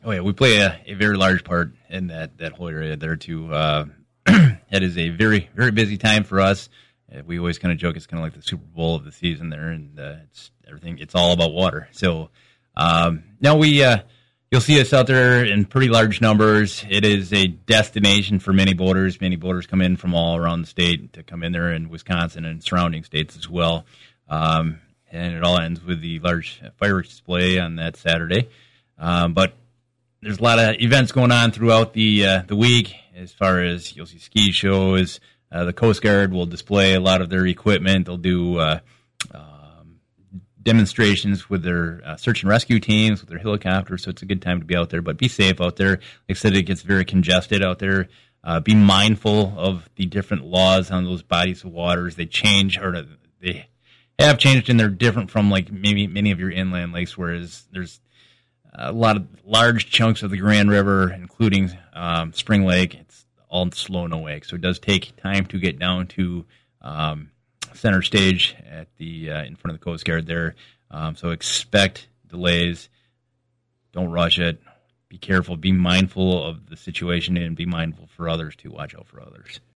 Oh yeah, we play a very large part in that whole area there too. It is a very very busy time for us. We always kind of joke it's kind of like the Super Bowl of the season there, and it's everything. It's all about water. So now you'll see us out there in pretty large numbers. It is a destination for many boaters. Many boaters come in from all around the state to come in there in Wisconsin and surrounding states as well. And it all ends with the large fireworks display on that Saturday. But there's a lot of events going on throughout the week. As far as you'll see ski shows, the Coast Guard will display a lot of their equipment. They'll do demonstrations with their search and rescue teams, with their helicopters, so it's a good time to be out there. But be safe out there. Like I said, it gets very congested out there. Be mindful of the different laws on those bodies of waters. They change, or they have changed, and they're different from like maybe many of your inland lakes, whereas there's a lot of large chunks of the Grand River, including Spring Lake. It's all slow no wake, so it does take time to get down to center stage at the in front of the Coast Guard there. So expect delays. Don't rush it. Be careful. Be mindful of the situation, and be mindful for others to watch out for others.